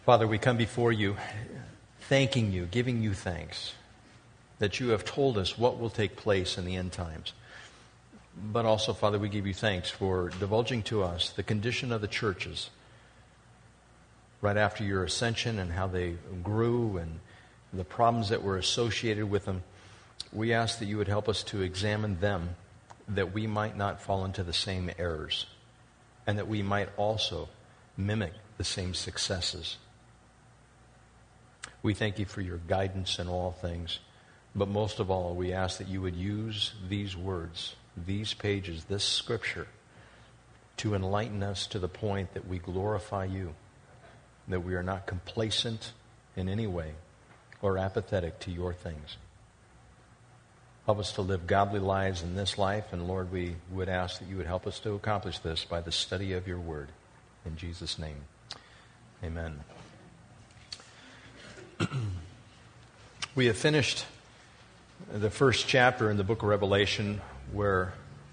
Father, we come before you thanking you, giving you thanks that you have told us what will take place in the end times. But also, Father, we give you thanks for divulging to us the condition of the churches right after your ascension and how they grew and the problems that were associated with them. We ask that you would help us to examine them, that we might not fall into the same errors, and that we might also mimic the same successes. We thank you for your guidance in all things, but most of all, we ask that you would use these words, these pages, this scripture, to enlighten us to the point that we glorify you, that we are not complacent in any way or apathetic to your things. Help us to live godly lives in this life, and Lord, we would ask that you would help us to accomplish this by the study of your word. In Jesus' name, amen. We have finished the first chapter in the book of Revelation where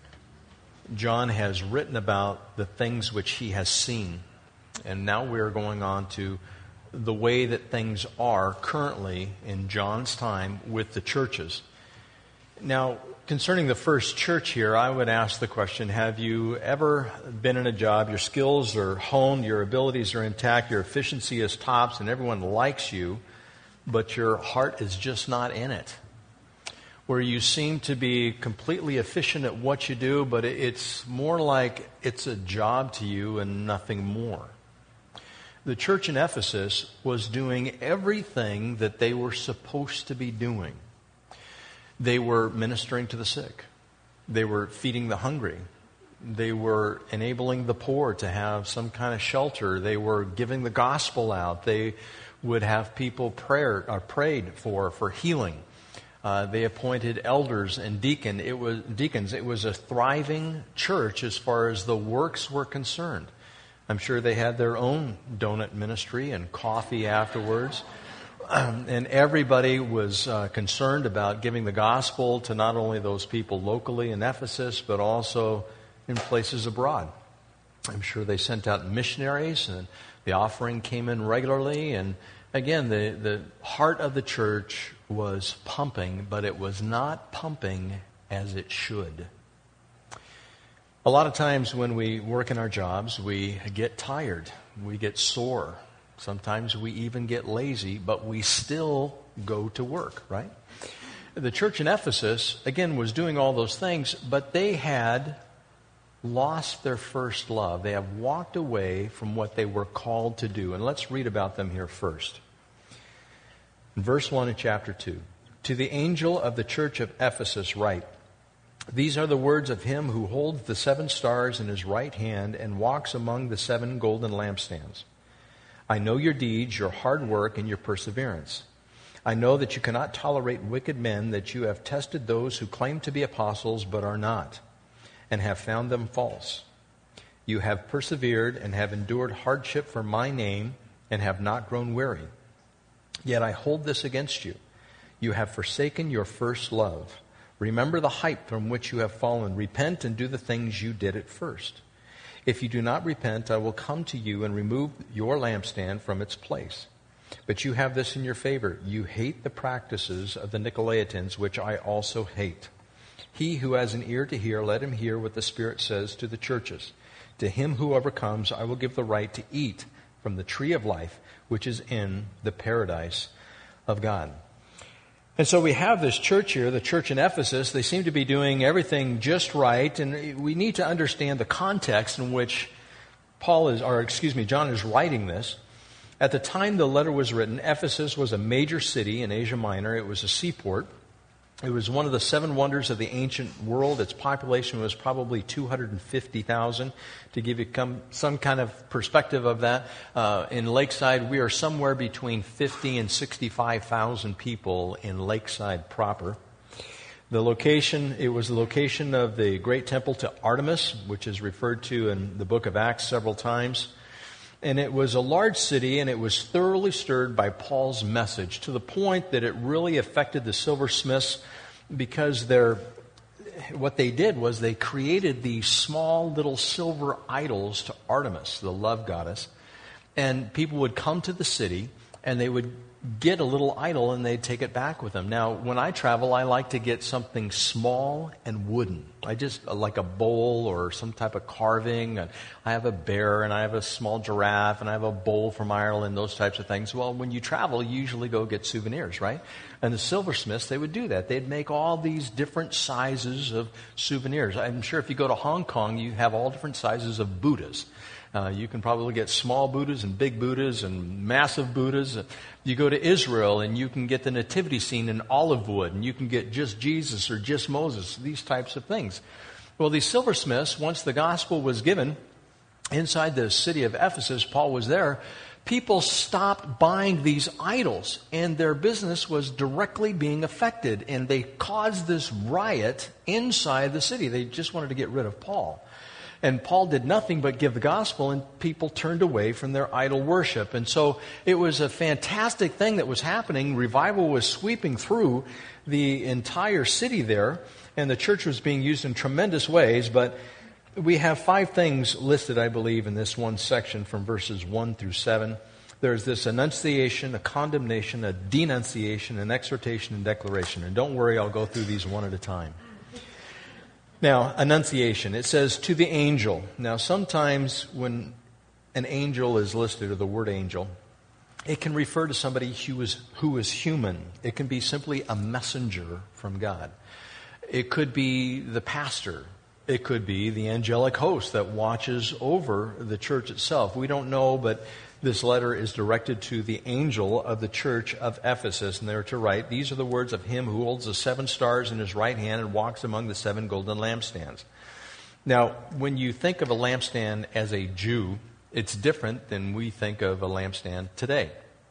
John has written about the things which he has seen. And now we're going on to the way that things are currently in John's time with the churches. Now, concerning the first church here, I would ask the question, have you ever been in a job, your skills are honed, your abilities are intact, your efficiency is tops, and everyone likes you, but your heart is just not in it? Where you seem to be completely efficient at what you do, but it's more like it's a job to you and nothing more. The church in Ephesus was doing everything that they were supposed to be doing. They were ministering to the sick. They were feeding the hungry. They were enabling the poor to have some kind of shelter. They were giving the gospel out. They would have people prayed for healing. They appointed elders and deacons. It was a thriving church as far as the works were concerned. I'm sure they had their own donut ministry and coffee afterwards. And everybody was concerned about giving the gospel to not only those people locally in Ephesus, but also in places abroad. I'm sure they sent out missionaries, and the offering came in regularly. And again, the heart of the church was pumping, but it was not pumping as it should. A lot of times when we work in our jobs, we get tired, we get sore. Sometimes we even get lazy, but we still go to work, right? The church in Ephesus, again, was doing all those things, but they had lost their first love. They have walked away from what they were called to do. And let's read about them here first. In verse 1 of chapter 2, "To the angel of the church of Ephesus write, These are the words of him who holds the 7 stars in his right hand and walks among the 7 golden lampstands. I know your deeds, your hard work, and your perseverance. I know that you cannot tolerate wicked men, that you have tested those who claim to be apostles but are not, and have found them false. You have persevered and have endured hardship for my name and have not grown weary. Yet I hold this against you. You have forsaken your first love. Remember the height from which you have fallen. Repent and do the things you did at first. If you do not repent, I will come to you and remove your lampstand from its place. But you have this in your favor. You hate the practices of the Nicolaitans, which I also hate. He who has an ear to hear, let him hear what the Spirit says to the churches. To him who overcomes, I will give the right to eat from the tree of life, which is in the paradise of God." And so we have this church here, the church in Ephesus. They seem to be doing everything just right, and we need to understand the context in which John is writing this. At the time the letter was written, Ephesus was a major city in Asia Minor. It was a seaport. It was one of the 7 wonders of the ancient world. Its population was probably 250,000. To give you some kind of perspective of that, in Lakeside, we are somewhere between 50 and 65,000 people in Lakeside proper. It was the location of the great temple to Artemis, which is referred to in the book of Acts several times. And it was a large city, and it was thoroughly stirred by Paul's message to the point that it really affected the silversmiths, because what they did was they created these small little silver idols to Artemis, the love goddess. And people would come to the city, and they would get a little idol, and they'd take it back with them. Now, when I travel, I like to get something small and wooden. I just like a bowl or some type of carving. And I have a bear, and I have a small giraffe, and I have a bowl from Ireland, those types of things. Well, when you travel, you usually go get souvenirs, right? And the silversmiths, they would do that. They'd make all these different sizes of souvenirs. I'm sure if you go to Hong Kong, you have all different sizes of Buddhas. You can probably get small Buddhas and big Buddhas and massive Buddhas. You go to Israel and you can get the nativity scene in olive wood, and you can get just Jesus or just Moses, these types of things. Well, these silversmiths, once the gospel was given inside the city of Ephesus, Paul was there, people stopped buying these idols, and their business was directly being affected, and they caused this riot inside the city. They just wanted to get rid of Paul. And Paul did nothing but give the gospel, and people turned away from their idol worship. And so it was a fantastic thing that was happening. Revival was sweeping through the entire city there, and the church was being used in tremendous ways. But we have 5 things listed, I believe, in this one section from verses 1 through 7. There's this annunciation, a condemnation, a denunciation, an exhortation, and declaration. And don't worry, I'll go through these one at a time. Now, annunciation, it says, to the angel. Now, sometimes when an angel is listed, or the word angel, it can refer to somebody who is human. It can be simply a messenger from God. It could be the pastor. It could be the angelic host that watches over the church itself. We don't know, but this letter is directed to the angel of the church of Ephesus, and they're to write, these are the words of him who holds the 7 stars in his right hand and walks among the 7 golden lampstands. Now, when you think of a lampstand as a Jew, it's different than we think of a lampstand today.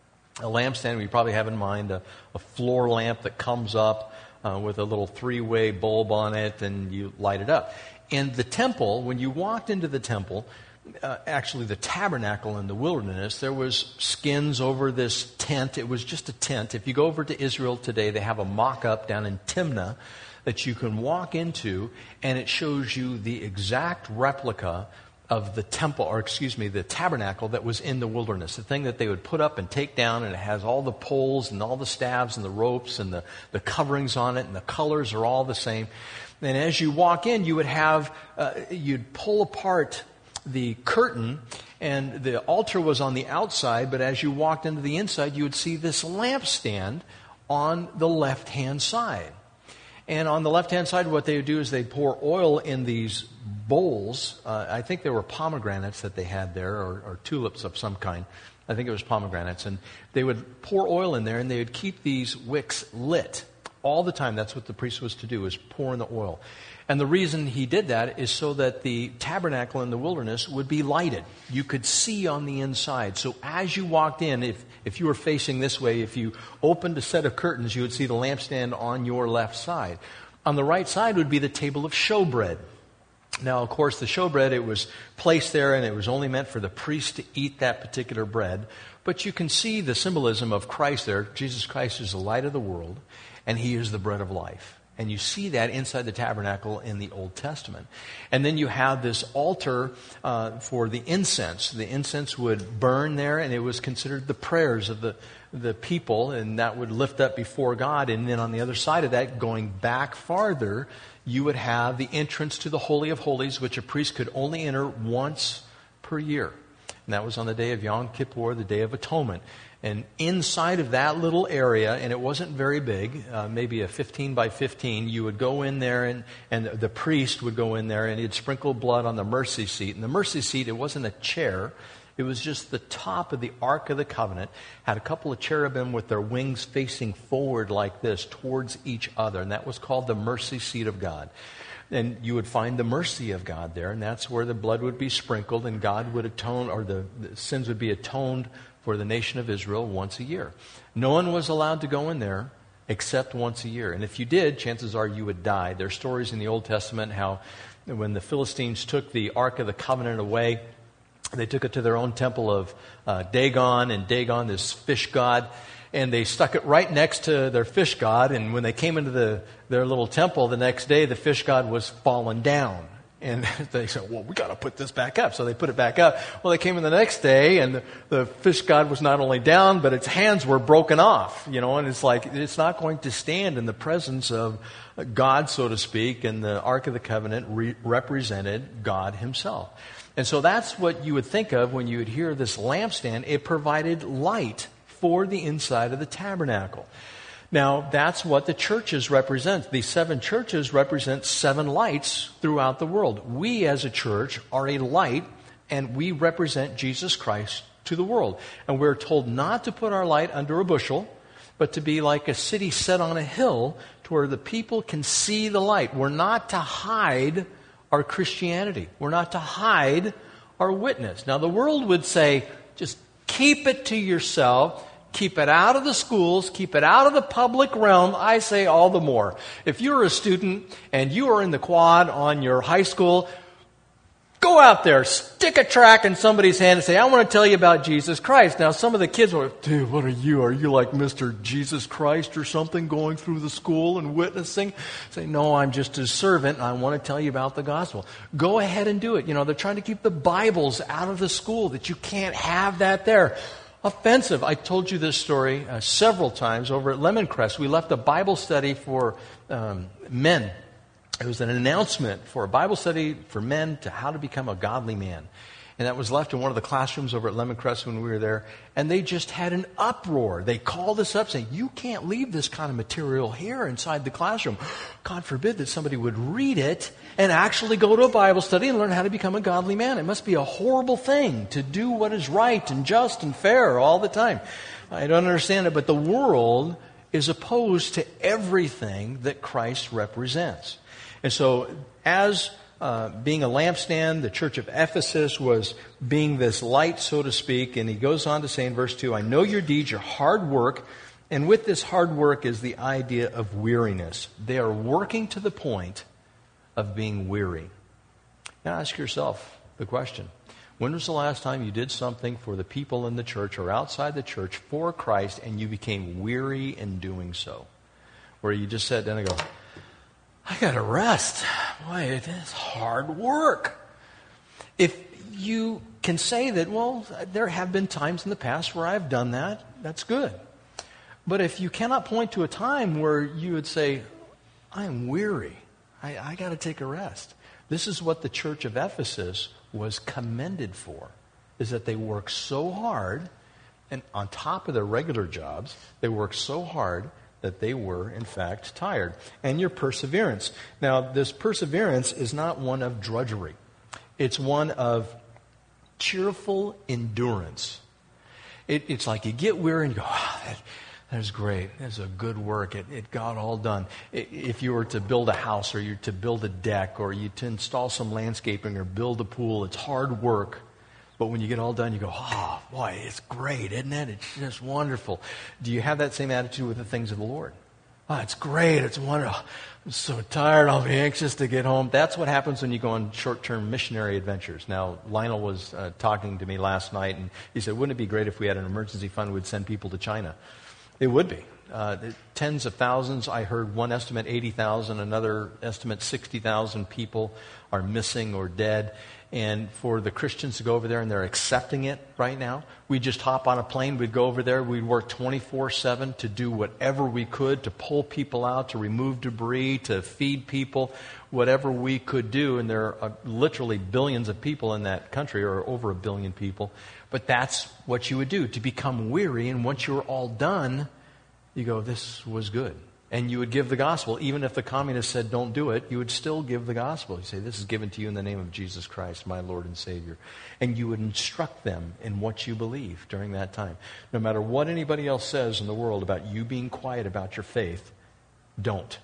A lampstand, we probably have in mind a floor lamp that comes up with a little 3-way bulb on it, and you light it up. In the temple, when you walked into the temple, actually the tabernacle in the wilderness, there was skins over this tent. It was just a tent. If you go over to Israel today, they have a mock-up down in Timnah that you can walk into, and it shows you the exact replica of the temple, or the tabernacle that was in the wilderness. The thing that they would put up and take down, and it has all the poles and all the staves and the ropes and the coverings on it, and the colors are all the same. And as you walk in, you would have, you'd pull apart the curtain, and the altar was on the outside, but as you walked into the inside, you would see this lampstand on the left-hand side. And on the left-hand side, what they would do is they'd pour oil in these bowls. I think they were pomegranates that they had there, or tulips of some kind. I think it was pomegranates. And they would pour oil in there, and they would keep these wicks lit all the time. That's what the priest was to do, is pour in the oil. And the reason he did that is so that the tabernacle in the wilderness would be lighted. You could see on the inside. So as you walked in, if you were facing this way, if you opened a set of curtains, you would see the lampstand on your left side. On the right side would be the table of showbread. Now, of course, the showbread, it was placed there, and it was only meant for the priest to eat that particular bread. But you can see the symbolism of Christ there. Jesus Christ is the light of the world, and he is the bread of life. And you see that inside the tabernacle in the Old Testament. And then you have this altar for the incense. The incense would burn there, and it was considered the prayers of the people, and that would lift up before God. And then on the other side of that, going back farther, you would have the entrance to the Holy of Holies, which a priest could only enter once per year. And that was on the day of Yom Kippur, the Day of Atonement. And inside of that little area, and it wasn't very big, maybe a 15 by 15, you would go in there, and the priest would go in there, and he'd sprinkle blood on the mercy seat. And the mercy seat, it wasn't a chair. It was just the top of the Ark of the Covenant. Had a couple of cherubim with their wings facing forward like this towards each other. And that was called the mercy seat of God. And you would find the mercy of God there, and that's where the blood would be sprinkled, and God would atone, or the sins would be atoned for the nation of Israel once a year. No one was allowed to go in there except once a year. And if you did, chances are you would die. There are stories in the Old Testament how when the Philistines took the Ark of the Covenant away, they took it to their own temple of Dagon, and Dagon, this fish god, and they stuck it right next to their fish god. And when they came into their little temple the next day, the fish god was fallen down. And they said, well, we got to put this back up. So they put it back up. Well, they came in the next day, and the fish god was not only down, but its hands were broken off. And it's like, it's not going to stand in the presence of God, so to speak, and the Ark of the Covenant represented God himself. And so that's what you would think of when you would hear this lampstand. It provided light for the inside of the tabernacle. Now, that's what the churches represent. These 7 churches represent 7 lights throughout the world. We as a church are a light, and we represent Jesus Christ to the world. And we're told not to put our light under a bushel, but to be like a city set on a hill to where the people can see the light. We're not to hide our Christianity. We're not to hide our witness. Now, the world would say, just keep it to yourself. Keep it out of the schools. Keep it out of the public realm. I say all the more. If you're a student and you are in the quad on your high school, go out there, stick a tract in somebody's hand and say, I want to tell you about Jesus Christ. Now, some of the kids will, dude, what are you? Are you like Mr. Jesus Christ or something going through the school and witnessing? Say, no, I'm just a servant and I want to tell you about the gospel. Go ahead and do it. They're trying to keep the Bibles out of the school, that you can't have that there. Offensive. I told you this story several times over at Lemoncrest. We left a Bible study for men. It was an announcement for a Bible study for men to how to become a godly man. And that was left in one of the classrooms over at Lemoncrest when we were there. And they just had an uproar. They called us up saying, you can't leave this kind of material here inside the classroom. God forbid that somebody would read it and actually go to a Bible study and learn how to become a godly man. It must be a horrible thing to do what is right and just and fair all the time. I don't understand it, but the world is opposed to everything that Christ represents. And so as being a lampstand, the church of Ephesus was being this light, so to speak. And he goes on to say in verse 2, I know your deeds, your hard work. And with this hard work is the idea of weariness. They are working to the point of being weary. Now ask yourself the question. When was the last time you did something for the people in the church or outside the church for Christ and you became weary in doing so? Where you just sat down and go, I got to rest. Boy, it is hard work. If you can say that, well, there have been times in the past where I've done that, that's good. But if you cannot point to a time where you would say, I'm weary, I got to take a rest. This is what the church of Ephesus was commended for, is that they worked so hard, and on top of their regular jobs, they worked so hard that they were, in fact, tired. And your perseverance. Now, this perseverance is not one of drudgery. It's one of cheerful endurance. It's like you get weary and you go, that was great. That's a good work. It got all done. If you were to build a house or you're to build a deck or you to install some landscaping or build a pool, it's hard work. But when you get all done, you go, oh, boy, it's great, isn't it? It's just wonderful. Do you have that same attitude with the things of the Lord? Oh, it's great. It's wonderful. I'm so tired. I'll be anxious to get home. That's what happens when you go on short-term missionary adventures. Now, Lionel was talking to me last night, and he said, wouldn't it be great if we had an emergency fund we'd send people to China? It would be. Tens of thousands. I heard one estimate 80,000, another estimate 60,000 people are missing or dead. And for the Christians to go over there, and they're accepting it right now. We'd just hop on a plane, we'd go over there, we'd work 24/7 to do whatever we could, to pull people out, to remove debris, to feed people, whatever we could do. And there are literally billions of people in that country, or over 1 billion people. But that's what you would do, to become weary. And once you're all done, you go, this was good. And you would give the gospel. Even if the communists said don't do it, you would still give the gospel. You say, this is given to you in the name of Jesus Christ, my Lord and Savior. And you would instruct them in what you believe during that time. No matter what anybody else says in the world about you being quiet about your faith, don't.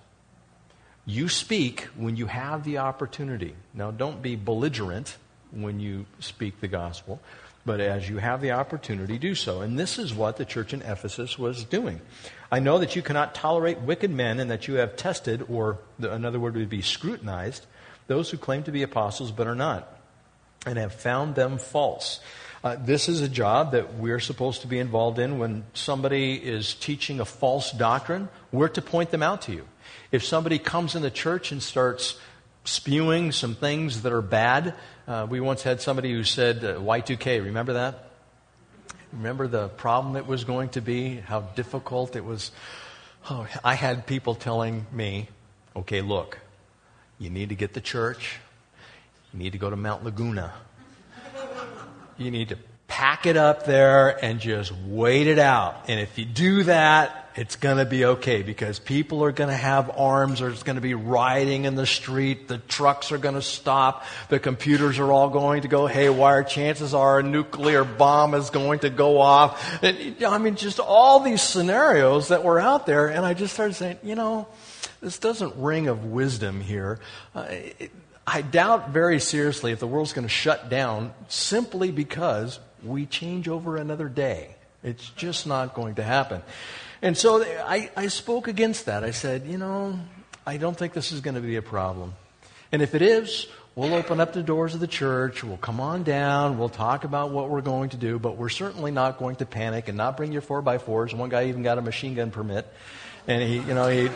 You speak when you have the opportunity. Now, don't be belligerent when you speak the gospel, but as you have the opportunity, do so. And this is what the church in Ephesus was doing. I know that you cannot tolerate wicked men, and that you have tested, or another word would be scrutinized, those who claim to be apostles but are not, and have found them false. This is a job that we're supposed to be involved in. When somebody is teaching a false doctrine, we're to point them out to you. If somebody comes in the church and starts spewing some things that are bad. We once had somebody who said Y2K. Remember that? Remember the problem it was going to be? How difficult it was? Oh, I had people telling me, okay, look, you need to get to church. You need to go to Mount Laguna. You need to pack it up there and just wait it out. And if you do that, it's going to be okay, because people are going to have arms. There's going to be rioting in the street. The trucks are going to stop. The computers are all going to go haywire. Chances are a nuclear bomb is going to go off. And, just all these scenarios that were out there. And I just started saying, this doesn't ring of wisdom here. I doubt very seriously if the world's going to shut down simply because we change over another day. It's just not going to happen. And so I spoke against that. I said, I don't think this is going to be a problem. And if it is, we'll open up the doors of the church. We'll come on down. We'll talk about what we're going to do. But we're certainly not going to panic and not bring your 4x4s. One guy even got a machine gun permit. And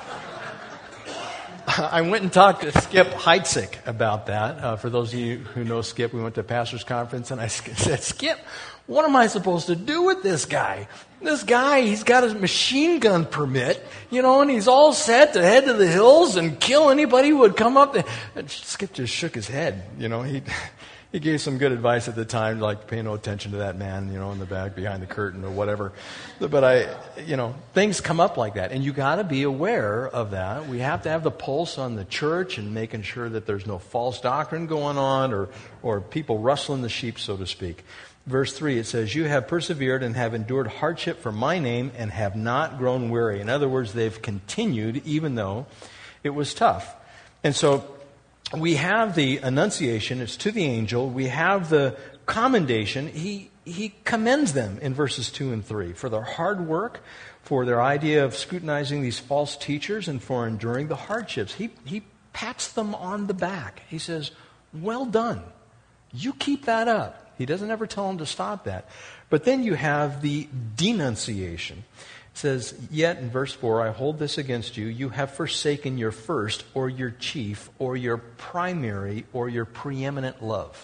I went and talked to Skip Heitzig about that. For those of you who know Skip, we went to a pastor's conference, and I said, Skip, what am I supposed to do with this guy? This guy, he's got a machine gun permit, and he's all set to head to the hills and kill anybody who would come up there. And Skip just shook his head. He gave some good advice at the time, like pay no attention to that man, in the back behind the curtain or whatever. But things come up like that, and you got to be aware of that. We have to have the pulse on the church and making sure that there's no false doctrine going on or people rustling the sheep, so to speak. Verse 3, it says, you have persevered and have endured hardship for my name and have not grown weary. In other words, they've continued even though it was tough. And so we have the annunciation, it's to the angel. We have the commendation. He commends them in verses 2 and 3 for their hard work, for their idea of scrutinizing these false teachers, and for enduring the hardships. He pats them on the back. He says, well done. You keep that up. He doesn't ever tell them to stop that. But then you have the denunciation. It says, yet in verse 4, I hold this against you. You have forsaken your first or your chief or your primary or your preeminent love.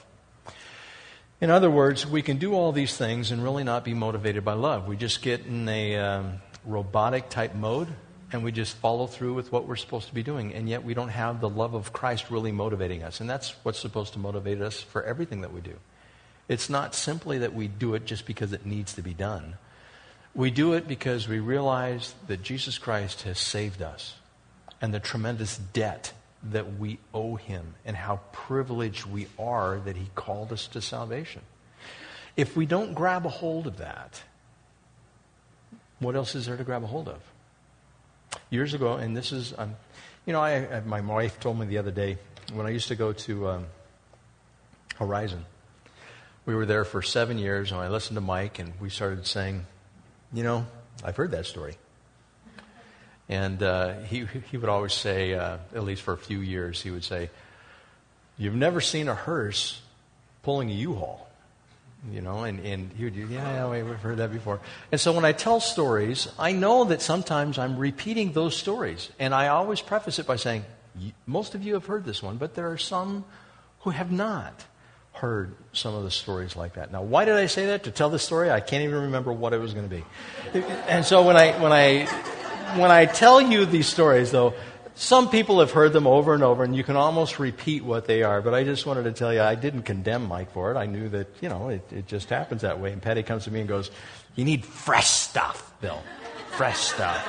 In other words, we can do all these things and really not be motivated by love. We just get in a robotic type mode and we just follow through with what we're supposed to be doing. And yet we don't have the love of Christ really motivating us. And that's what's supposed to motivate us for everything that we do. It's not simply that we do it just because it needs to be done. We do it because we realize that Jesus Christ has saved us and the tremendous debt that we owe him and how privileged we are that he called us to salvation. If we don't grab a hold of that, what else is there to grab a hold of? Years ago, and this is, my wife told me the other day, when I used to go to Horizon, we were there for 7 years, and I listened to Mike, and we started saying, I've heard that story. And he would always say, at least for a few years, he would say, you've never seen a hearse pulling a U-Haul. And he would do, yeah, we've heard that before. And so when I tell stories, I know that sometimes I'm repeating those stories. And I always preface it by saying, most of you have heard this one, but there are some who have not heard some of the stories like that. Now, why did I say that? To tell the story? I can't even remember what it was going to be. And so when I tell you these stories, though, some people have heard them over and over, and you can almost repeat what they are. But I just wanted to tell you, I didn't condemn Mike for it. I knew that, it just happens that way. And Patty comes to me and goes, you need fresh stuff, Bill. Fresh stuff.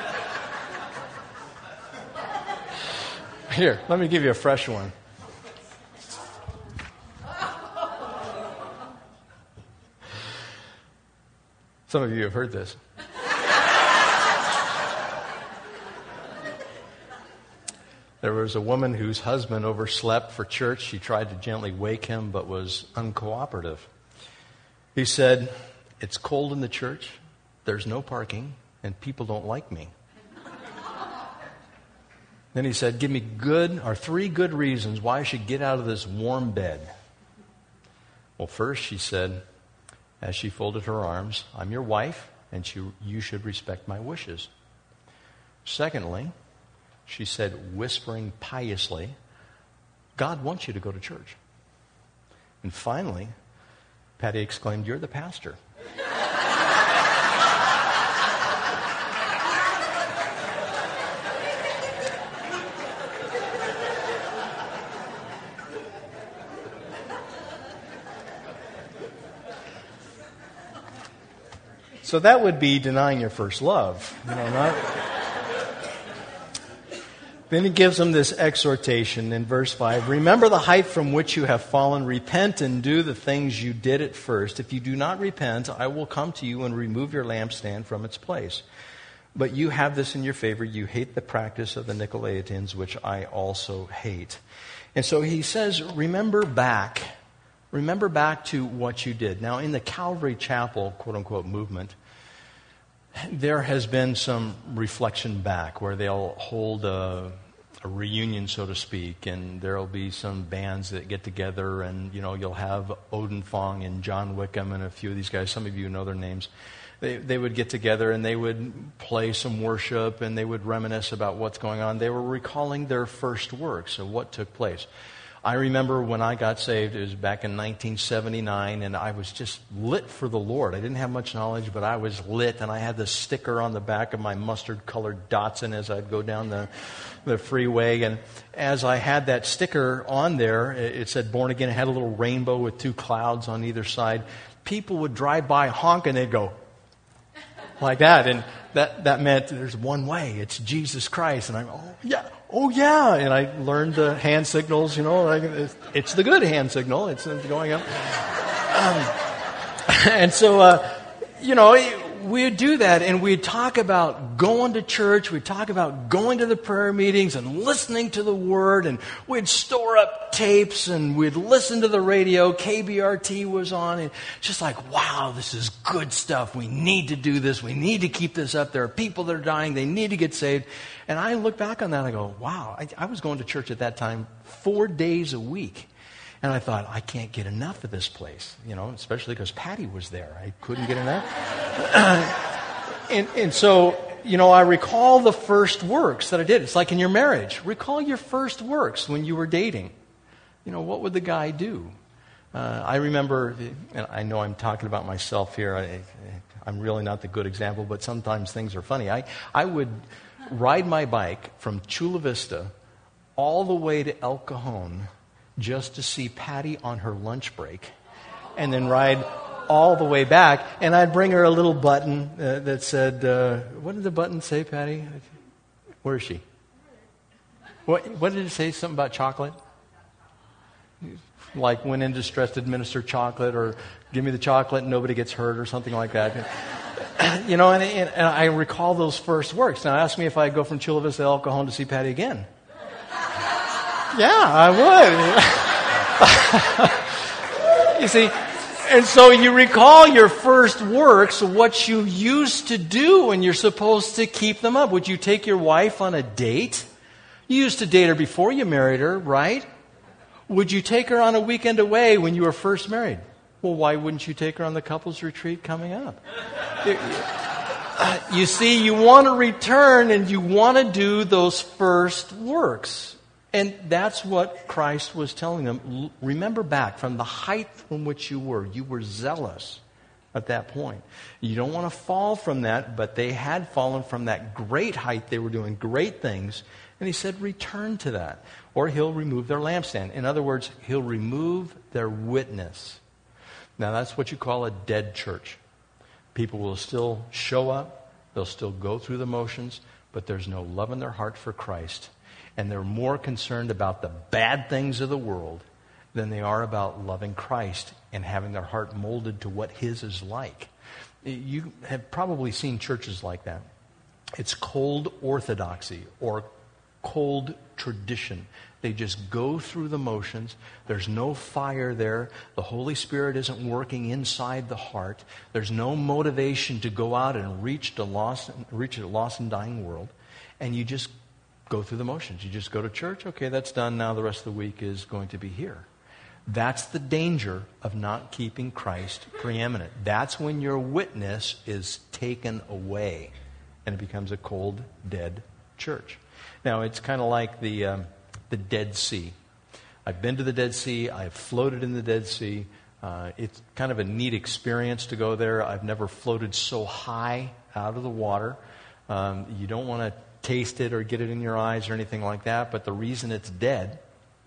Here, let me give you a fresh one. Some of you have heard this. There was a woman whose husband overslept for church. She tried to gently wake him, but was uncooperative. He said, it's cold in the church, there's no parking, and people don't like me. Then he said, give me 3 good reasons why I should get out of this warm bed. Well, first, she said, as she folded her arms, I'm your wife, and you should respect my wishes. Secondly, she said, whispering piously, God wants you to go to church. And finally, Patty exclaimed, "You're the pastor." So that would be denying your first love. Then he gives them this exhortation in verse 5. "Remember the height from which you have fallen. Repent and do the things you did at first. If you do not repent, I will come to you and remove your lampstand from its place. But you have this in your favor. You hate the practice of the Nicolaitans, which I also hate." And so he says, remember back. Remember back to what you did. Now, in the Calvary Chapel, quote-unquote, movement, there has been some reflection back where they'll hold a reunion, so to speak, and there'll be some bands that get together, and you'll have Odin Fong and John Wickham and a few of these guys. Some of you know their names. They would get together and they would play some worship and they would reminisce about what's going on. They were recalling their first works of what took place. I remember when I got saved, it was back in 1979, and I was just lit for the Lord. I didn't have much knowledge, but I was lit, and I had this sticker on the back of my mustard-colored Datsun as I'd go down the freeway. And as I had that sticker on there, it said "Born Again." It had a little rainbow with two clouds on either side. People would drive by, honk, and they'd go like that. And that meant there's one way. It's Jesus Christ. And I'm, oh yeah. And I learned the hand signals, it's the good hand signal. It's going up. And so, we'd do that, and we'd talk about going to church. We'd talk about going to the prayer meetings and listening to the Word, and we'd store up tapes, and we'd listen to the radio. KBRT was on, and just like, wow, this is good stuff. We need to do this. We need to keep this up. There are people that are dying. They need to get saved. And I look back on that, and I go, wow, I was going to church at that time 4 days a week. And I thought, I can't get enough of this place, especially because Patty was there. I couldn't get enough. And so, I recall the first works that I did. It's like in your marriage. Recall your first works when you were dating. What would the guy do? I remember, and I know I'm talking about myself here. I'm really not the good example, but sometimes things are funny. I would ride my bike from Chula Vista all the way to El Cajon just to see Patty on her lunch break, and then ride all the way back. And I'd bring her a little button that said, what did the button say, Patty? Where is she? What did it say? Something about chocolate? Like, when in distress, administer chocolate, or give me the chocolate and nobody gets hurt, or something like that. And I recall those first works. Now, ask me if I go from Chula Vista to El Cajon to see Patty again. Yeah, I would. You see, and so you recall your first works, what you used to do, and you're supposed to keep them up. Would you take your wife on a date? You used to date her before you married her, right? Would you take her on a weekend away when you were first married? Well, why wouldn't you take her on the couples retreat coming up? You see, you want to return and you want to do those first works. And that's what Christ was telling them. Remember back from the height from which you were zealous at that point. You don't want to fall from that, but they had fallen from that great height. They were doing great things. And he said, return to that, or he'll remove their lampstand. In other words, he'll remove their witness. Now, that's what you call a dead church. People will still show up. They'll still go through the motions, but there's no love in their heart for Christ. And they're more concerned about the bad things of the world than they are about loving Christ and having their heart molded to what His is like. You have probably seen churches like that. It's cold orthodoxy or cold tradition. They just go through the motions. There's no fire there. The Holy Spirit isn't working inside the heart. There's no motivation to go out and reach a lost and dying world. And you just go through the motions. You just go to church. Okay, that's done. Now the rest of the week is going to be here. That's the danger of not keeping Christ preeminent. That's when your witness is taken away and it becomes a cold, dead church. Now, it's kind of like the Dead Sea. I've been to the Dead Sea. I've floated in the Dead Sea. It's kind of a neat experience to go there. I've never floated so high out of the water. You don't want to taste it or get it in your eyes or anything like that, but the reason it's dead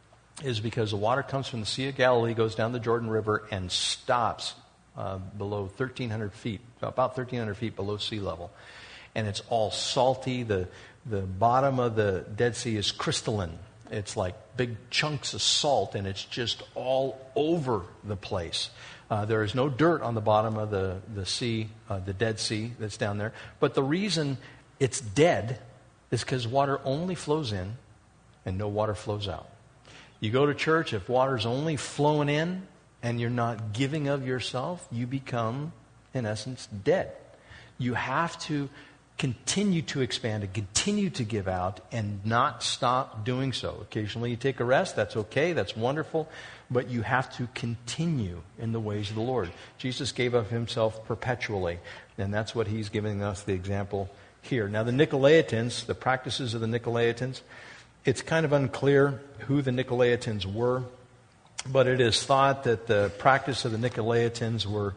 is because the water comes from the Sea of Galilee, goes down the Jordan River, and stops below 1,300 feet, about 1,300 feet below sea level. And it's all salty. The bottom of the Dead Sea is crystalline. It's like big chunks of salt, and it's just all over the place. There is no dirt on the bottom of the sea, the Dead Sea that's down there. But the reason it's dead is because water only flows in and no water flows out. You go to church, if water's only flowing in and you're not giving of yourself, you become, in essence, dead. You have to continue to expand and continue to give out and not stop doing so. Occasionally you take a rest, that's okay, that's wonderful, but you have to continue in the ways of the Lord. Jesus gave of himself perpetually, and that's what he's giving us the example here. Now the Nicolaitans, the practices of the Nicolaitans, it's kind of unclear who the Nicolaitans were, but it is thought that the practice of the Nicolaitans were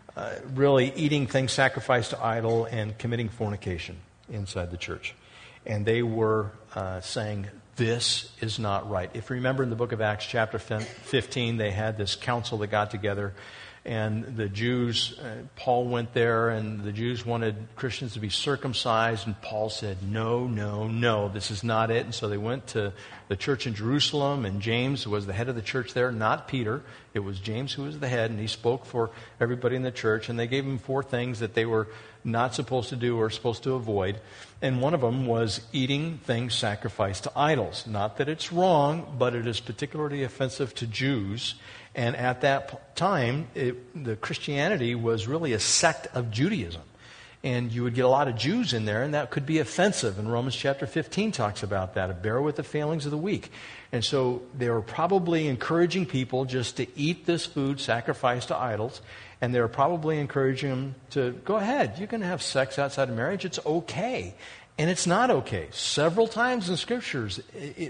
really eating things sacrificed to idol and committing fornication inside the church. And they were saying, this is not right. If you remember in the book of Acts chapter 15, they had this council that got together, and the Jews, Paul went there, and the Jews wanted Christians to be circumcised, and Paul said, no, no, no, this is not it. And so they went to the church in Jerusalem, and James was the head of the church there, not Peter. It was James who was the head, and he spoke for everybody in the church, and they gave him 4 things that they were not supposed to do or supposed to avoid. And one of them was eating things sacrificed to idols. Not that it's wrong, but it is particularly offensive to Jews. And at that time, the Christianity was really a sect of Judaism. And you would get a lot of Jews in there, and that could be offensive. And Romans chapter 15 talks about that. Bear with the failings of the weak. And so they were probably encouraging people just to eat this food sacrificed to idols. And they were probably encouraging them to go ahead. You can have sex outside of marriage. It's okay. And it's not okay. Several times in the scriptures,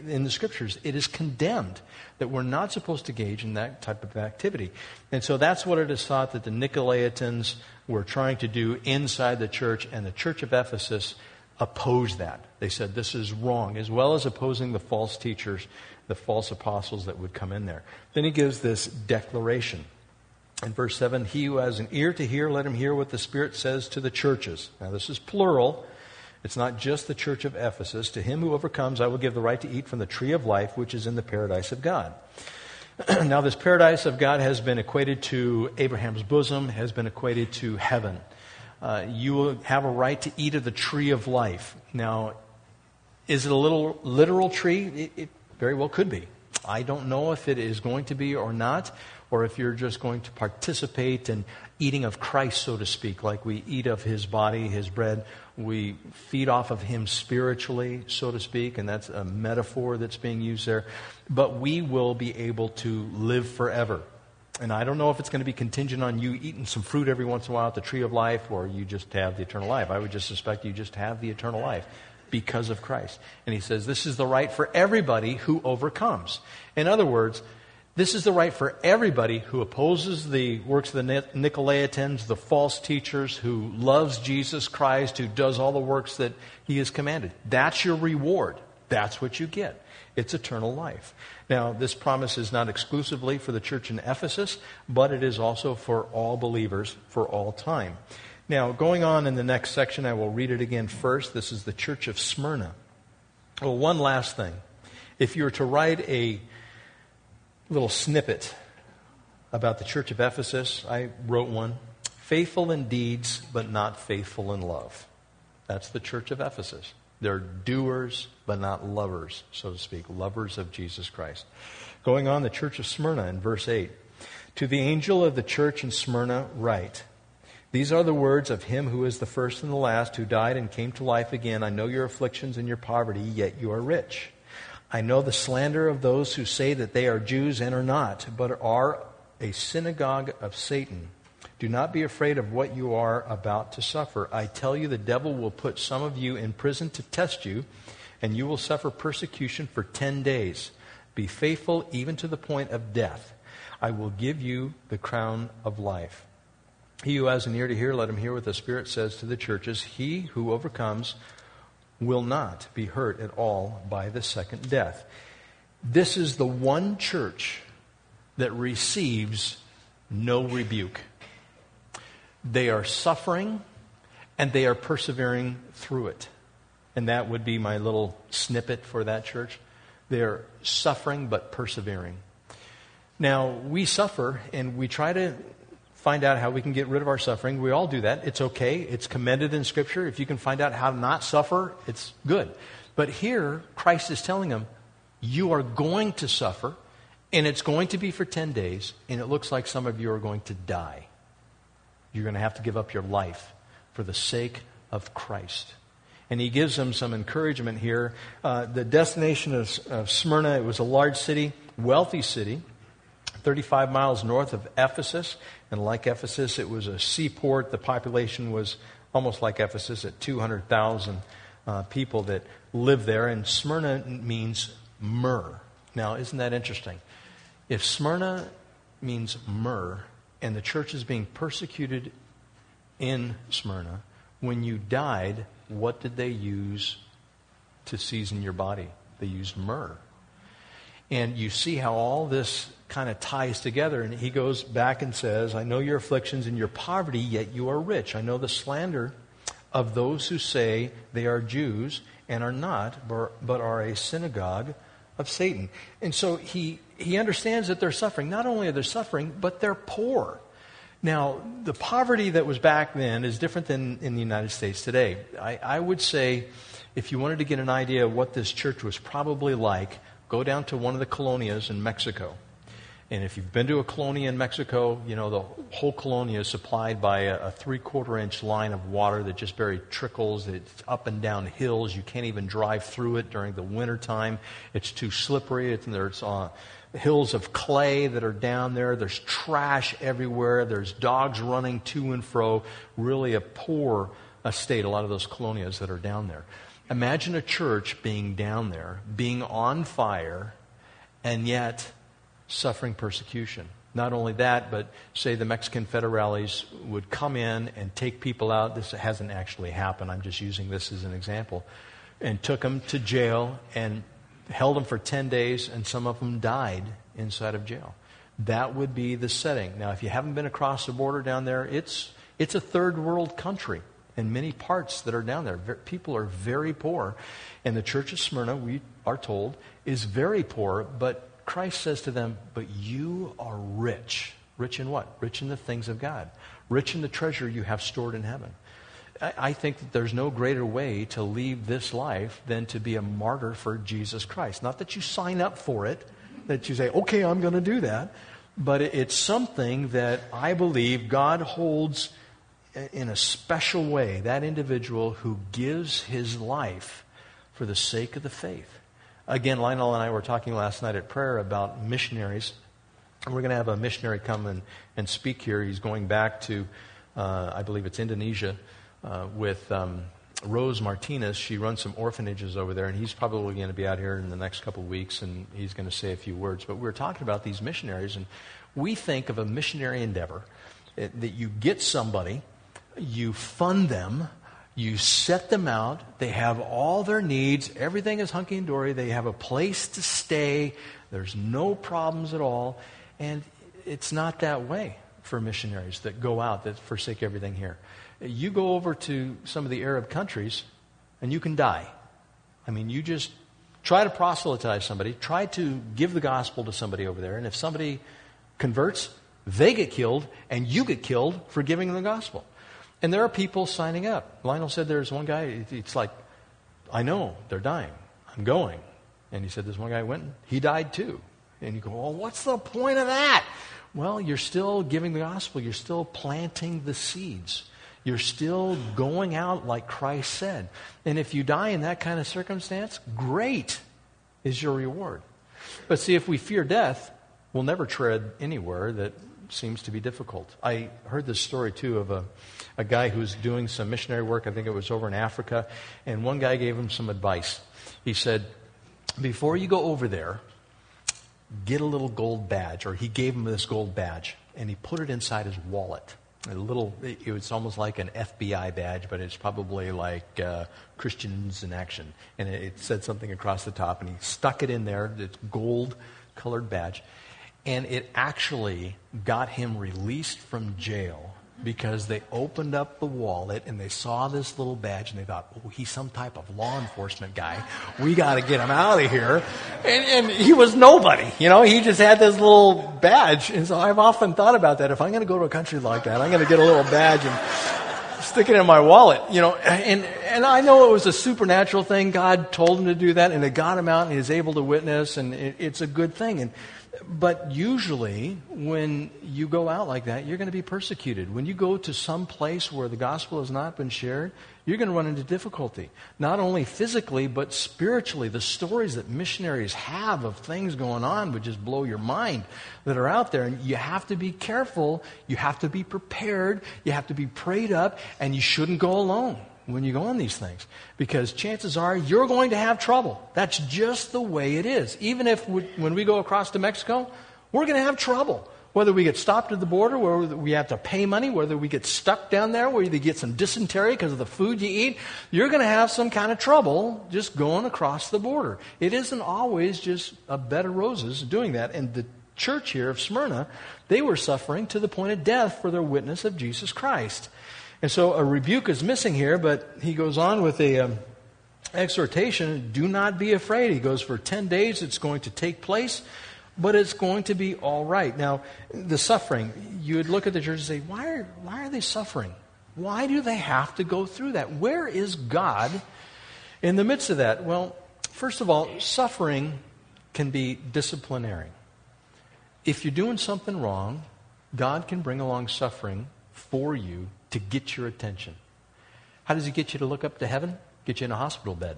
it is condemned that we're not supposed to engage in that type of activity. And so that's what it is thought that the Nicolaitans were trying to do inside the church, and the church of Ephesus opposed that. They said this is wrong, as well as opposing the false teachers, the false apostles that would come in there. Then he gives this declaration. In verse 7, he who has an ear to hear, let him hear what the Spirit says to the churches. Now this is plural. It's not just the church of Ephesus. To him who overcomes, I will give the right to eat from the tree of life, which is in the paradise of God. Now, this paradise of God has been equated to Abraham's bosom, has been equated to heaven. You will have a right to eat of the tree of life. Now, is it a little literal tree? It very well could be. I don't know if it is going to be or not, or if you're just going to participate in eating of Christ, so to speak, like we eat of his body, his bread. We feed off of him spiritually, so to speak, and that's a metaphor that's being used there. But we will be able to live forever. And I don't know if it's going to be contingent on you eating some fruit every once in a while at the tree of life, or you just have the eternal life. I would just suspect you just have the eternal life because of Christ. And he says this is the right for everybody who overcomes. In other words, this is the right for everybody who opposes the works of the Nicolaitans, the false teachers, who loves Jesus Christ, who does all the works that he has commanded. That's your reward. That's what you get. It's eternal life. Now, this promise is not exclusively for the church in Ephesus, but it is also for all believers for all time. Now, going on in the next section, I will read it again first. This is the church of Smyrna. Well, one last thing. If you were to write a little snippet about the church of Ephesus, I wrote one. Faithful in deeds, but not faithful in love. That's the church of Ephesus. They're doers, but not lovers, so to speak. Lovers of Jesus Christ. Going on, the church of Smyrna in verse 8. To the angel of the church in Smyrna write, these are the words of him who is the first and the last, who died and came to life again. I know your afflictions and your poverty, yet you are rich. I know the slander of those who say that they are Jews and are not, but are a synagogue of Satan. Do not be afraid of what you are about to suffer. I tell you, the devil will put some of you in prison to test you, and you will suffer persecution for 10 days. Be faithful even to the point of death. I will give you the crown of life. He who has an ear to hear, let him hear what the Spirit says to the churches. He who overcomes will not be hurt at all by the second death. This is the one church that receives no rebuke. They are suffering and they are persevering through it. And that would be my little snippet for that church. They're suffering but persevering. Now, we suffer and we try to find out how we can get rid of our suffering. We all do that. It's okay. It's commended in Scripture. If you can find out how to not suffer, it's good. But here, Christ is telling them, you are going to suffer, and it's going to be for 10 days, and it looks like some of you are going to die. You're going to have to give up your life for the sake of Christ. And he gives them some encouragement here. The destination of Smyrna, it was a large city, wealthy city, 35 miles north of Ephesus. And like Ephesus, it was a seaport. The population was almost like Ephesus at 200,000 people that lived there. And Smyrna means myrrh. Now, isn't that interesting? If Smyrna means myrrh and the church is being persecuted in Smyrna, when you died, what did they use to season your body? They used myrrh. And you see how all this kind of ties together. And he goes back and says, I know your afflictions and your poverty, yet you are rich. I know the slander of those who say they are Jews and are not, but are a synagogue of Satan. And so he understands that they're suffering. Not only are they suffering, but they're poor. Now, the poverty that was back then is different than in the United States today. I would say, if you wanted to get an idea of what this church was probably like, go down to one of the colonias in Mexico. And if you've been to a colonia in Mexico, you know the whole colonia is supplied by a 3/4-inch line of water that just barely trickles. It's up and down hills. You can't even drive through it during the wintertime. It's too slippery. There's hills of clay that are down there. There's trash everywhere. There's dogs running to and fro. Really a poor state, a lot of those colonias that are down there. Imagine a church being down there, being on fire, and yet suffering persecution. Not only that, but say the Mexican federales would come in and take people out. This hasn't actually happened. I'm just using this as an example. And took them to jail and held them for 10 days, and some of them died inside of jail. That would be the setting. Now, if you haven't been across the border down there, it's a third world country in many parts that are down there. People are very poor. And the church of Smyrna, we are told, is very poor, but Christ says to them, but you are rich. Rich in what? Rich in the things of God. Rich in the treasure you have stored in heaven. I think that there's no greater way to leave this life than to be a martyr for Jesus Christ. Not that you sign up for it, that you say, okay, I'm going to do that. But it's something that I believe God holds in a special way, that individual who gives his life for the sake of the faith. Again, Lionel and I were talking last night at prayer about missionaries. And we're going to have a missionary come and speak here. He's going back to, I believe it's Indonesia, with Rose Martinez. She runs some orphanages over there, and he's probably going to be out here in the next couple of weeks, and he's going to say a few words. But we were talking about these missionaries, and we think of a missionary endeavor that you get somebody, you fund them, you set them out, they have all their needs, everything is hunky-dory, they have a place to stay, there's no problems at all, and it's not that way for missionaries that go out, that forsake everything here. You go over to some of the Arab countries, and you can die. I mean, you just try to proselytize somebody, try to give the gospel to somebody over there, and if somebody converts, they get killed, and you get killed for giving them the gospel. And there are people signing up. Lionel said there's one guy, it's like, I know, they're dying. I'm going. And he said there's one guy who went, he died too. And you go, well, what's the point of that? Well, you're still giving the gospel. You're still planting the seeds. You're still going out like Christ said. And if you die in that kind of circumstance, great is your reward. But see, if we fear death, we'll never tread anywhere that seems to be difficult. I heard this story, too, of a guy who's doing some missionary work. I think it was over in Africa. And one guy gave him some advice. He said, before you go over there, get a little gold badge, or he gave him this gold badge, and he put it inside his wallet. It was almost like an FBI badge, but it's probably like Christians in Action. And it said something across the top, and he stuck it in there, this gold-colored badge. And it actually got him released from jail because they opened up the wallet and they saw this little badge and they thought, oh, he's some type of law enforcement guy. We got to get him out of here. And he was nobody. He just had this little badge. And so I've often thought about that. If I'm going to go to a country like that, I'm going to get a little badge and stick it in my wallet. And I know it was a supernatural thing. God told him to do that, and it got him out and he was able to witness, and it's a good thing. But usually, when you go out like that, you're going to be persecuted. When you go to some place where the gospel has not been shared, you're going to run into difficulty. Not only physically, but spiritually. The stories that missionaries have of things going on would just blow your mind that are out there. And you have to be careful. You have to be prepared. You have to be prayed up. And you shouldn't go alone when you go on these things, because chances are you're going to have trouble. That's just the way it is. Even if when we go across to Mexico, we're going to have trouble. Whether we get stopped at the border, whether we have to pay money, whether we get stuck down there, whether you get some dysentery because of the food you eat, you're going to have some kind of trouble just going across the border. It isn't always just a bed of roses doing that. And the church here of Smyrna, they were suffering to the point of death for their witness of Jesus Christ. And so a rebuke is missing here, but he goes on with a exhortation. Do not be afraid. He goes, for 10 days it's going to take place, but it's going to be all right. Now, the suffering, you would look at the church and say, why are they suffering? Why do they have to go through that? Where is God in the midst of that? Well, first of all, suffering can be disciplinary. If you're doing something wrong, God can bring along suffering for you to get your attention. How does he get you to look up to heaven? Get you in a hospital bed.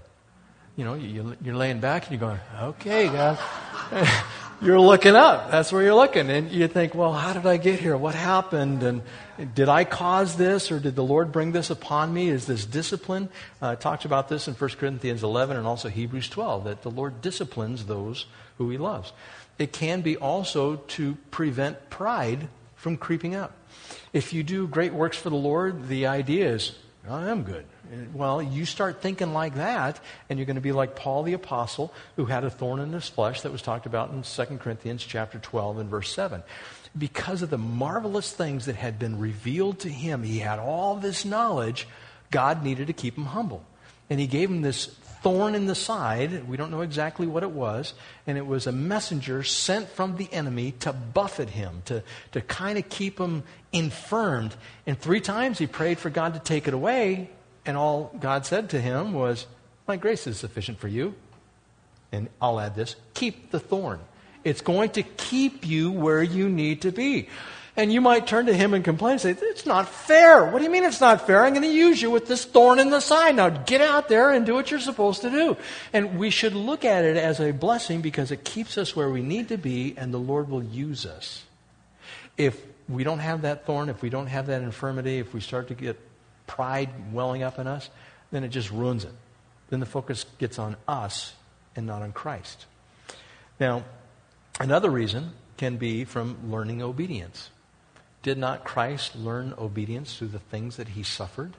You're laying back and you're going, okay, God. You're looking up. That's where you're looking. And you think, well, how did I get here? What happened? And did I cause this, or did the Lord bring this upon me? Is this discipline? It talks about this in 1 Corinthians 11 and also Hebrews 12, that the Lord disciplines those who he loves. It can be also to prevent pride from creeping up. If you do great works for the Lord, the idea is, I am good. Well, you start thinking like that, and you're going to be like Paul the Apostle, who had a thorn in his flesh that was talked about in 2 Corinthians chapter 12 and verse 7. Because of the marvelous things that had been revealed to him, he had all this knowledge, God needed to keep him humble. And he gave him this thorn in the side. We don't know exactly what it was. And it was a messenger sent from the enemy to buffet him, to kind of keep him infirmed. And 3 times he prayed for God to take it away. And all God said to him was, my grace is sufficient for you. And I'll add this, keep the thorn. It's going to keep you where you need to be. And you might turn to him and complain and say, it's not fair. What do you mean it's not fair? I'm going to use you with this thorn in the side. Now get out there and do what you're supposed to do. And we should look at it as a blessing because it keeps us where we need to be, and the Lord will use us. If we don't have that thorn, if we don't have that infirmity, if we start to get pride welling up in us, then it just ruins it. Then the focus gets on us and not on Christ. Now, another reason can be from learning obedience. Did not Christ learn obedience through the things that he suffered?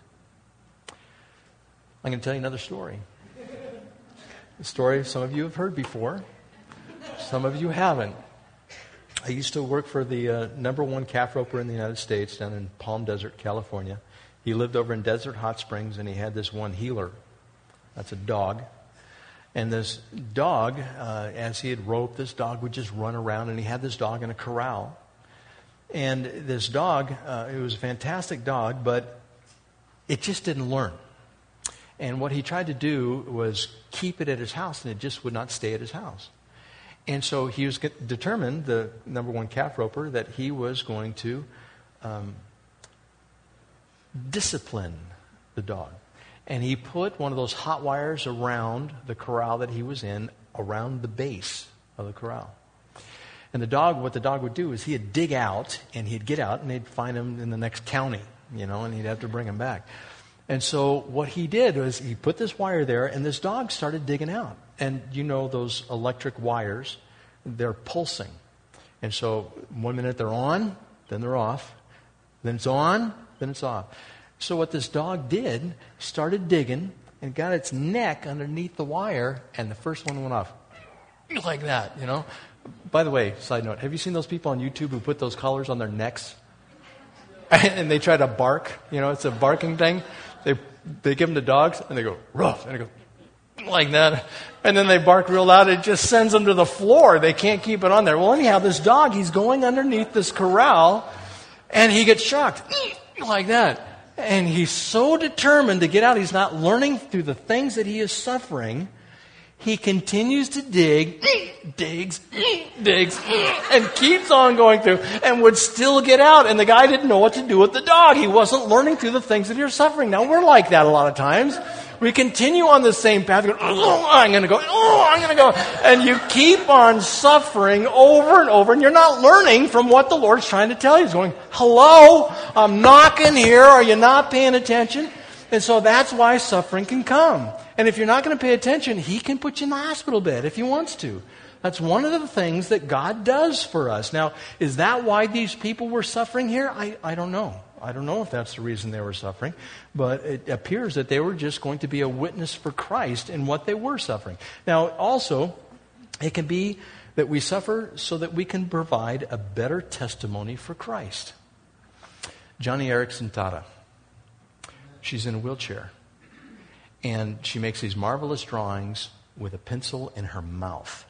I'm going to tell you another story. A story some of you have heard before. Some of you haven't. I used to work for the number 1 calf roper in the United States down in Palm Desert, California. He lived over in Desert Hot Springs, and he had this one healer. That's a dog. And this dog, as he had roped, this dog would just run around, and he had this dog in a corral. And this dog, it was a fantastic dog, but it just didn't learn. And what he tried to do was keep it at his house, and it just would not stay at his house. And so he was determined, the number 1 calf roper, that he was going to discipline the dog. And he put one of those hot wires around the corral that he was in, around the base of the corral. And what the dog would do is he'd dig out, and he'd get out, and they'd find him in the next county, and he'd have to bring him back. And so what he did was he put this wire there, and this dog started digging out. And those electric wires, they're pulsing. And so 1 minute they're on, then they're off. Then it's on, then it's off. So what this dog did, started digging and got its neck underneath the wire, and the first one went off. Like that, you know. By the way, side note, have you seen those people on YouTube who put those collars on their necks? And they try to bark, you know, it's a barking thing. They give them to dogs, and they go, ruff, and they go, like that. And then they bark real loud. It just sends them to the floor. They can't keep it on there. Well, anyhow, this dog, he's going underneath this corral, and he gets shocked, like that. And he's so determined to get out. He's not learning through the things that he is suffering. He continues to dig, digs, and keeps on going through, and would still get out. And the guy didn't know what to do with the dog. He wasn't learning through the things that you're suffering. Now, we're like that a lot of times. We continue on the same path. Going, oh, I'm going to go. Oh, I'm going to go. And you keep on suffering over and over, and you're not learning from what the Lord's trying to tell you. He's going, hello, I'm knocking here. Are you not paying attention? And so that's why suffering can come. And if you're not going to pay attention, He can put you in the hospital bed if He wants to. That's one of the things that God does for us. Now, is that why these people were suffering here? I don't know. I don't know if that's the reason they were suffering, but it appears that they were just going to be a witness for Christ in what they were suffering. Now, also, it can be that we suffer so that we can provide a better testimony for Christ. Joni Eareckson Tada. She's in a wheelchair, and she makes these marvelous drawings with a pencil in her mouth.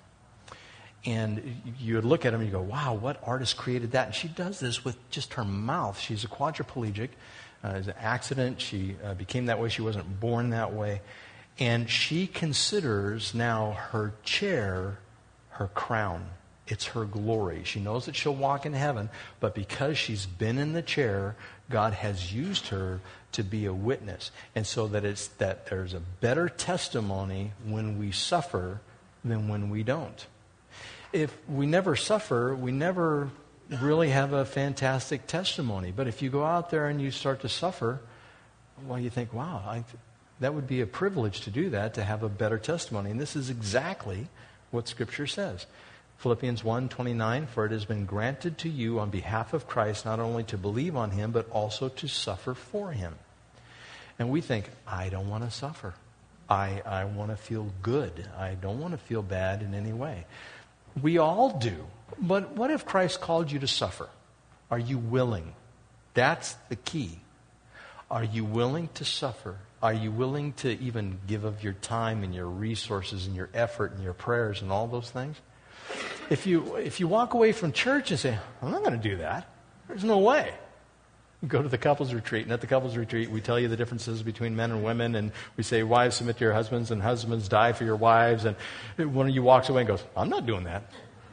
And you would look at them and you go, wow, what artist created that? And she does this with just her mouth. She's a quadriplegic. It was an accident. She became that way. She wasn't born that way. And she considers now her chair her crown. It's her glory. She knows that she'll walk in heaven, but because she's been in the chair, God has used her to be a witness. And so that there's a better testimony when we suffer than when we don't. If we never suffer, we never really have a fantastic testimony. But if you go out there and you start to suffer, well, you think, wow, that would be a privilege to do that, to have a better testimony. And this is exactly what Scripture says. Philippians 1:29, for it has been granted to you on behalf of Christ not only to believe on Him, but also to suffer for Him. And we think, I don't want to suffer. I want to feel good. I don't want to feel bad in any way. We all do. But what if Christ called you to suffer? Are you willing? That's the key. Are you willing to suffer? Are you willing to even give of your time and your resources and your effort and your prayers and all those things? If you walk away from church and say, I'm not going to do that, there's no way. Go to the couples retreat, and at the couples retreat, we tell you the differences between men and women, and we say, wives, submit to your husbands, and husbands, die for your wives, and one of you walks away and goes, I'm not doing that.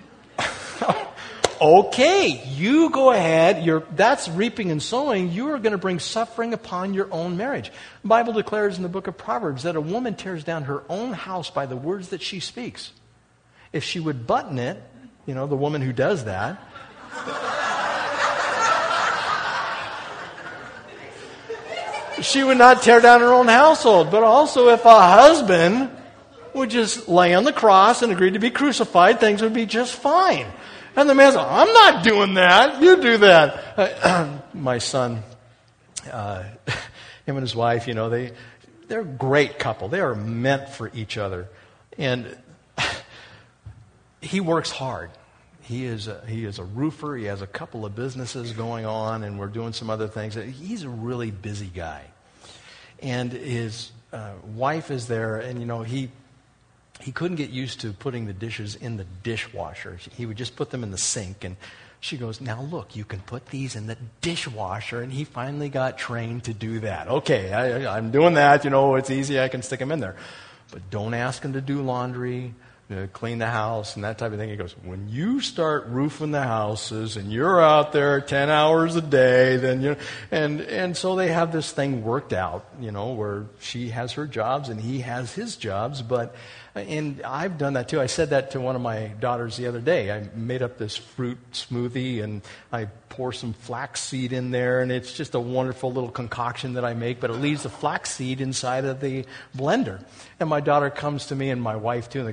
Okay, you go ahead. That's reaping and sowing. You are going to bring suffering upon your own marriage. The Bible declares in the book of Proverbs that a woman tears down her own house by the words that she speaks. If she would button it, the woman who does that, she would not tear down her own household. But also, if a husband would just lay on the cross and agree to be crucified, things would be just fine. And the man said, I'm not doing that. You do that. My son, him and his wife, they're a great couple. They are meant for each other. And he works hard. He is a roofer. He has a couple of businesses going on, and we're doing some other things. He's a really busy guy. And his wife is there, and he couldn't get used to putting the dishes in the dishwasher. He would just put them in the sink, and she goes, now look, you can put these in the dishwasher. And he finally got trained to do that. Okay, I'm doing that. It's easy. I can stick them in there. But don't ask him to do laundry, clean the house, and that type of thing. He goes, when you start roofing the houses and you're out there 10 hours a day, then and so they have this thing worked out, where she has her jobs and he has his jobs. And I've done that too. I said that to one of my daughters the other day. I made up this fruit smoothie, and I pour some flaxseed in there, and it's just a wonderful little concoction that I make, but it leaves the flaxseed inside of the blender. And my daughter comes to me, and my wife too, and they go,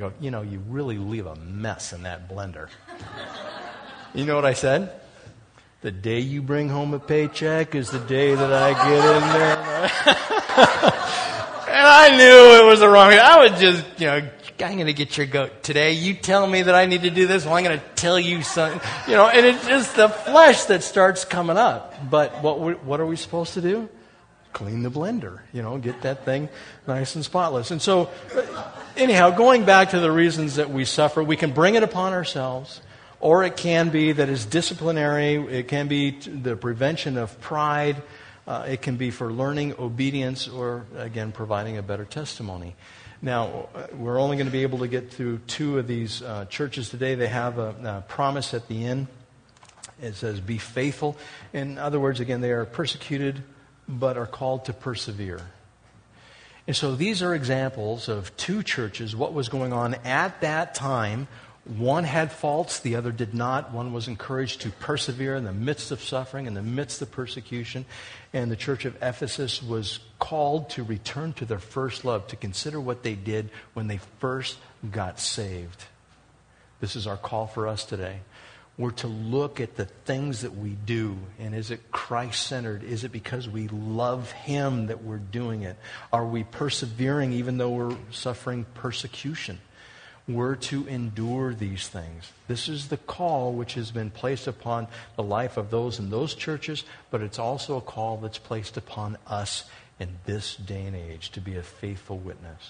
you really leave a mess in that blender. You know what I said? The day you bring home a paycheck is the day that I get in there. And I knew it was the wrong. I would just, I'm going to get your goat today. You tell me that I need to do this. Well, I'm going to tell you something. And it's just the flesh that starts coming up. But what are we supposed to do? Clean the blender, get that thing nice and spotless. And so, anyhow, going back to the reasons that we suffer, we can bring it upon ourselves, or it can be that it's disciplinary, it can be the prevention of pride, it can be for learning obedience, or, again, providing a better testimony. Now, we're only going to be able to get through 2 of these churches today. They have a promise at the end. It says, be faithful. In other words, again, they are persecuted, but are called to persevere. And so these are examples of 2 churches, what was going on at that time. One had faults, the other did not. One was encouraged to persevere in the midst of suffering, in the midst of persecution. And the church of Ephesus was called to return to their first love, to consider what they did when they first got saved. This is our call for us today. We're to look at the things that we do, and is it Christ-centered? Is it because we love Him that we're doing it? Are we persevering even though we're suffering persecution? We're to endure these things. This is the call which has been placed upon the life of those in those churches, but it's also a call that's placed upon us in this day and age to be a faithful witness.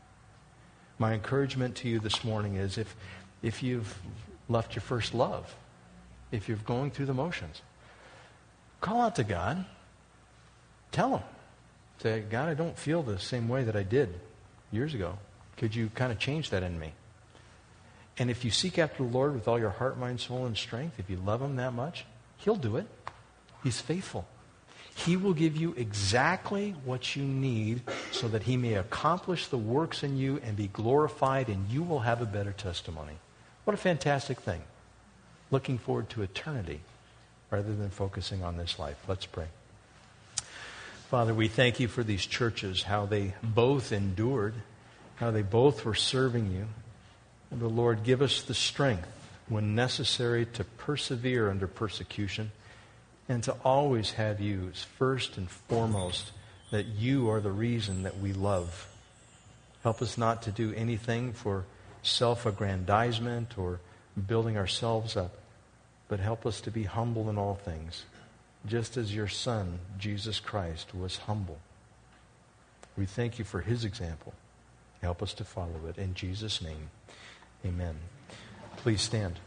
My encouragement to you this morning is if you've left your first love, if you're going through the motions, call out to God. Tell Him. Say, God, I don't feel the same way that I did years ago. Could you kind of change that in me? And if you seek after the Lord with all your heart, mind, soul, and strength, if you love Him that much, He'll do it. He's faithful. He will give you exactly what you need so that He may accomplish the works in you and be glorified, and you will have a better testimony. What a fantastic thing. Looking forward to eternity rather than focusing on this life. Let's pray. Father, we thank You for these churches, how they both endured, how they both were serving You. And the Lord, give us the strength when necessary to persevere under persecution and to always have You as first and foremost, that You are the reason that we love. Help us not to do anything for self-aggrandizement or building ourselves up, but help us to be humble in all things, just as Your Son, Jesus Christ, was humble. We thank You for His example. Help us to follow it. In Jesus' name, amen. Please stand.